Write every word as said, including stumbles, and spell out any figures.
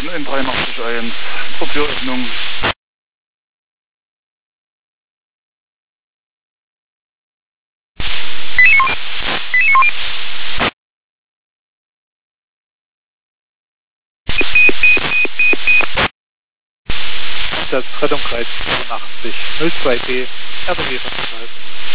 N dreiundachtzig eins, Türöffnung. Das ist Rettungskreis fünfundachtzig null zwei B, R W von